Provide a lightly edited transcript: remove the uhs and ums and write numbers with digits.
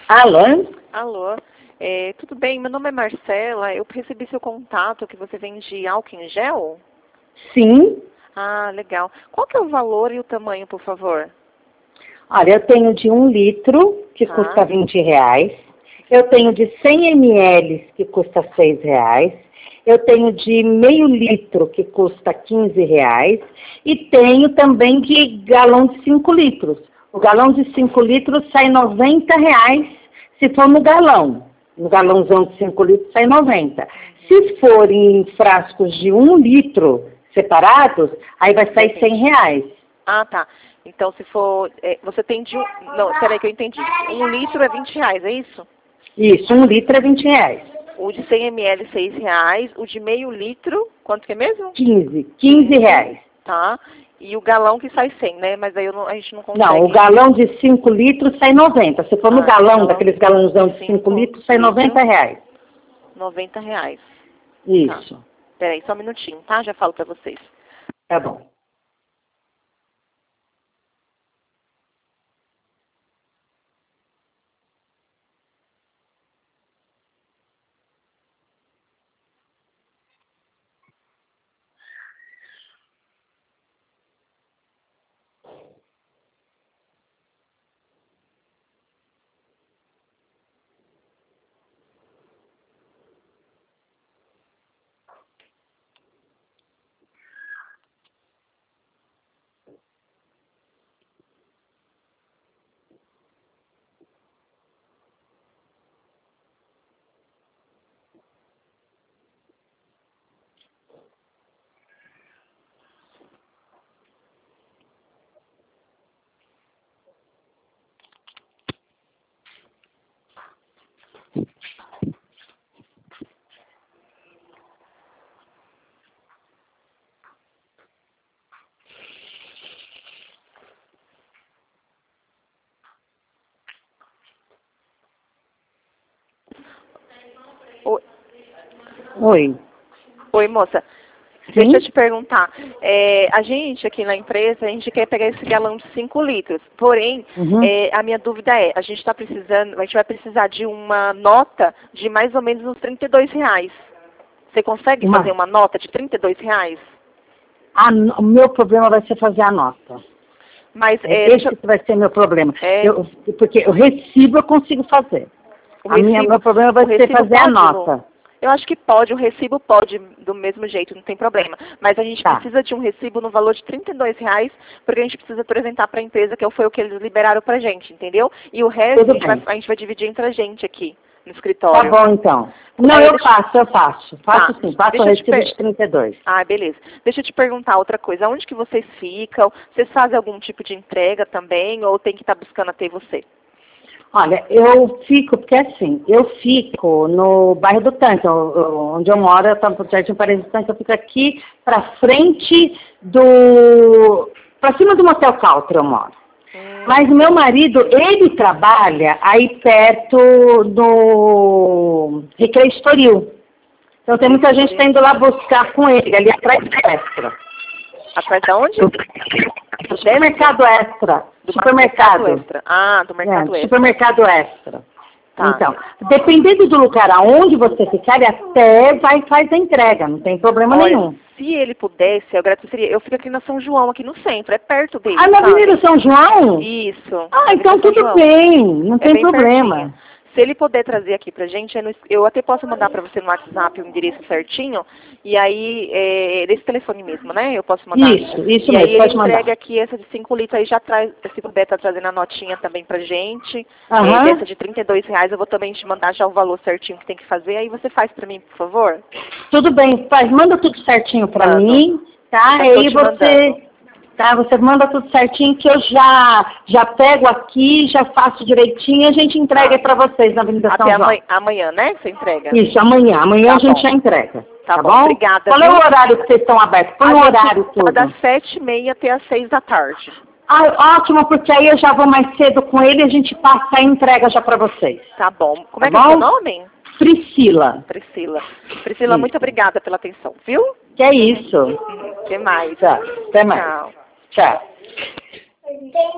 Alô? Alô, tudo bem? Meu nome é Marcela. Eu recebi seu contato que você vende álcool em gel? Sim. Ah, legal. Qual que é o valor e o tamanho, por favor? Olha, eu tenho de 1 litro, que Tá. custa R$ 20. Eu tenho de 100 ml, que custa R$ 6. Eu tenho de meio litro, que custa R$ 15. E tenho também de galão de 5 litros. O galão de 5 litros sai R$ 90, se for no galão. No galãozão de 5 litros sai 90. Se for em frascos de 1 litro separados, aí vai sair R$ 100. Ah, tá. Então, se for... você tem de... Não, peraí que eu entendi. 1 litro é R$ 20, é isso? Isso, 1 litro é R$ 20. O de 100 ml, R$ 6. O de meio litro, quanto que é mesmo? 15 reais. Tá. E o galão que sai 100, né? Mas aí a gente não consegue... Não, o galão de 5 litros sai 90. Se for no galão, daqueles galãozão de 5 litros, sai R$ 90. R$ 90. Isso. Tá. Peraí, só um minutinho, tá? Já falo pra vocês. Tá bom. Oi. Oi, moça. Sim? Deixa eu te perguntar. A gente aqui na empresa, a gente quer pegar esse galão de 5 litros. Porém, a minha dúvida é, a gente vai precisar de uma nota de mais ou menos uns R$ 32. Você consegue fazer uma nota de R$ 32? O meu problema vai ser fazer a nota. Mas, Esse que vai ser meu problema. Porque o recibo eu consigo fazer. Meu problema vai ser fazer a nota. Eu acho que pode, o recibo pode do mesmo jeito, não tem problema. Mas a gente precisa de um recibo no valor de R$ 32, porque a gente precisa apresentar para a empresa, que foi o que eles liberaram pra gente, entendeu? E o resto a gente vai dividir entre a gente aqui, no escritório. Tá bom, então. Não, eu faço. Faço sim, faço o recibo de 32. Ah, beleza. Deixa eu te perguntar outra coisa. Onde que vocês ficam? Vocês fazem algum tipo de entrega também, ou tem que estar buscando até você? Olha, eu fico, porque assim, eu fico no bairro do Tanque, onde eu moro, eu estou no Jardim Paraíso do Tanque, eu fico aqui para frente para cima do Motel Caltra eu moro. Mas o meu marido, ele trabalha aí perto do Recreio Estoril. Então tem muita gente que está indo lá buscar com ele, ali atrás do Extra. Atrás de onde? Do Supermercado Extra. Supermercado. Extra. Ah, do Mercado Extra. Supermercado Extra. Tá. Então, dependendo do lugar aonde você ficar, ele até faz a entrega, não tem problema nenhum. Se ele pudesse, eu agradeceria. Eu fico aqui na São João, aqui no centro, é perto dele. Ah, na Avenida São João? Isso. Ah, então tudo bem, não tem problema. Pertinho. Se ele puder trazer aqui pra gente, eu até posso mandar pra você no WhatsApp o endereço certinho, e aí, desse telefone mesmo, né? Eu posso mandar. Isso mesmo, e aí pode ele mandar. entrega aqui essa de 5 litros, aí já traz, se puder, tá trazendo a notinha também pra gente. Essa de R$ 32, eu vou também te mandar já o valor certinho que tem que fazer, aí você faz pra mim, por favor? Tudo bem, manda tudo certinho pra mim, tá? Aí você manda tudo certinho que eu já pego aqui, já faço direitinho e a gente entrega para vocês na Avenida São João. Até amanhã, né? Você entrega? Isso, amanhã. Amanhã a gente já entrega. Tá bom? Obrigada. Qual é o horário que vocês estão abertos? Põe o horário tudo. Das 7h30 até as 6 da tarde. Ah, ótimo, porque aí eu já vou mais cedo com ele e a gente passa a entrega já para vocês. Tá bom. Como é que é o seu nome? Priscila. Priscila, muito obrigada pela atenção, viu? Que é isso. Até mais. Tá, até mais. Tchau. Tchau.